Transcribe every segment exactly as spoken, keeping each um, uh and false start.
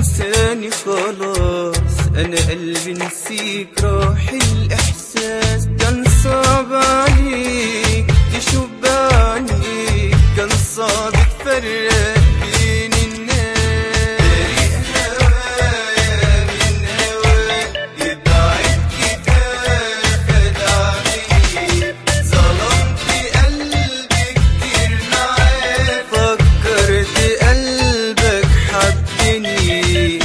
تنساني خلاص، انا قلبي نسيك راح الاحساس. كان صعب عليك تشوف بعينيك، كان صعب تفرق بين الناس. طريق هوايا من هواك يبعد كتاب خدعني، ظلمت قلبي كتير معاك، فكرت قلبك حبني.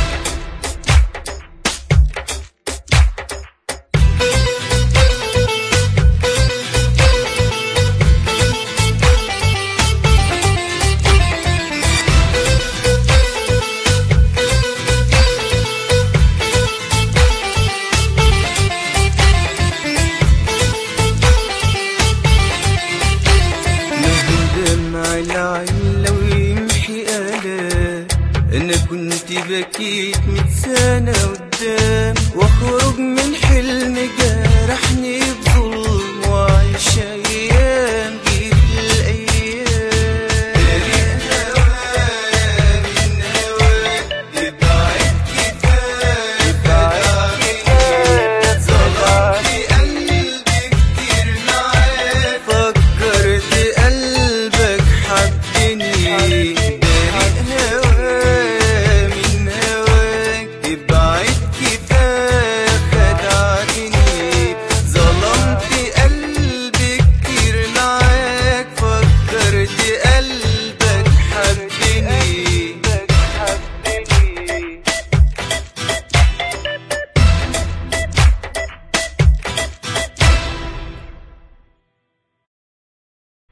العين لو يمحي آلام، أنا كنت بكيت ميت سنة قدام، واخرج من حلم جرحني بظلم، وعيش أيام جيت الأيام. طريق هوايا من هواك يبعد كتاب خدعني، ظلمت قلبي كتير معاك، فكرت قلبك حبني. طريق هوايا من هواك يبعد كفاك خدعتني، ظلمت قلبي كتير معاك، فكرت